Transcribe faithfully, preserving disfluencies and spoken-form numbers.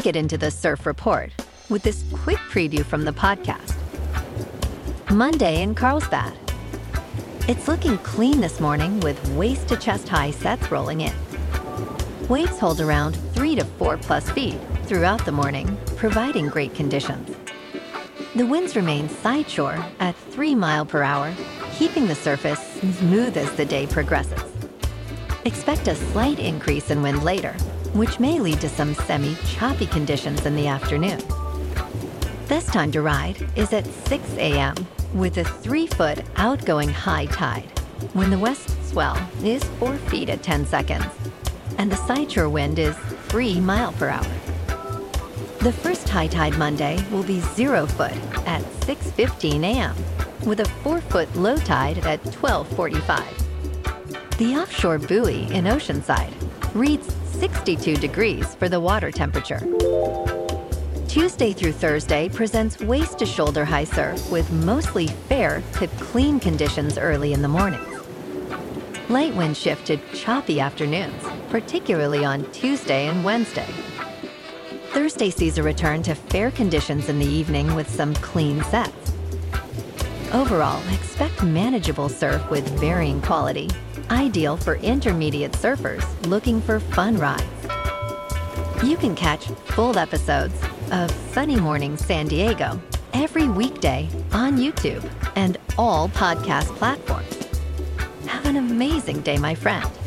get into the surf report with this quick preview from the podcast. Monday in Carlsbad. It's looking clean this morning with waist to chest high sets rolling in. Waves hold around three to four plus feet throughout the morning, providing great conditions. The winds remain side shore at three mile per hour, keeping the surface smooth as the day progresses. Expect a slight increase in wind later, which may lead to some semi-choppy conditions in the afternoon. Best time to ride is at six a.m. with a three-foot outgoing high tide, when the west swell is four feet at ten seconds, and the sideshore wind is three mile per hour. The first high tide Monday will be zero foot at six fifteen a.m. with a four-foot low tide at twelve forty-five. The offshore buoy in Oceanside reads sixty-two degrees for the water temperature. Tuesday through Thursday presents waist to shoulder high surf with mostly fair to clean conditions early in the mornings. Light wind shift to choppy afternoons, particularly on Tuesday and Wednesday. Thursday sees a return to fair conditions in the evening with some clean sets. Overall, expect manageable surf with varying quality, ideal for intermediate surfers looking for fun rides. You can catch full episodes of Sunny Morning San Diego every weekday on YouTube and all podcast platforms. Have an amazing day, my friend.